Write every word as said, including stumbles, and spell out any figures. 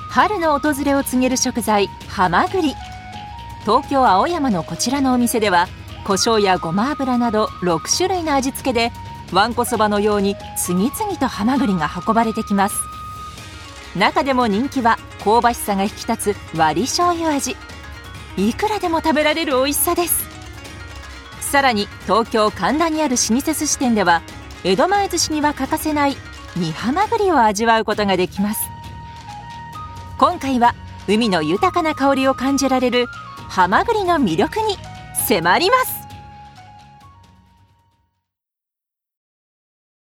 春の訪れを告げる食材ハマグリ。東京青山のこちらのお店では胡椒やごま油などろくしゅるいの味付けでわんこそばのように次々とハマグリが運ばれてきます。中でも人気は香ばしさが引き立つ割り醤油味。いくらでも食べられる美味しさです。さらに東京神田にある老舗寿司店では江戸前寿司には欠かせない煮ハマグリを味わうことができます。今回は海の豊かな香りを感じられるハマグリの魅力に迫ります。